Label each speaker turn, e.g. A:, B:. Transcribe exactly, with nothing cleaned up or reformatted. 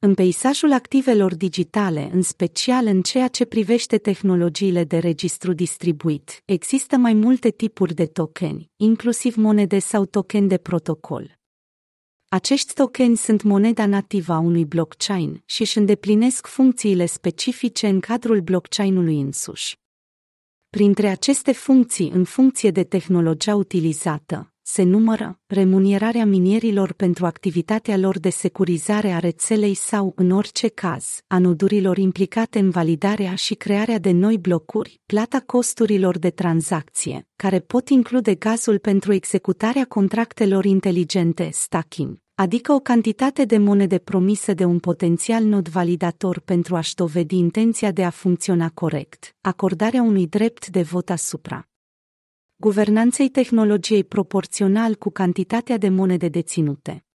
A: În peisajul activelor digitale, în special în ceea ce privește tehnologiile de registru distribuit, există mai multe tipuri de tokeni, inclusiv monede sau tokeni de protocol. Acești tokeni sunt moneda nativă a unui blockchain și își îndeplinesc funcțiile specifice în cadrul blockchain-ului însuși. Printre aceste funcții, în funcție de tehnologia utilizată, se numără remunerarea minierilor pentru activitatea lor de securizare a rețelei sau, în orice caz, a nodurilor implicate în validarea și crearea de noi blocuri, plata costurilor de tranzacție, care pot include gazul pentru executarea contractelor inteligente, stacking, adică o cantitate de monede promisă de un potențial nod validator pentru a-și dovedi intenția de a funcționa corect, acordarea unui drept de vot asupra guvernanței tehnologiei proporțional cu cantitatea de monede deținute.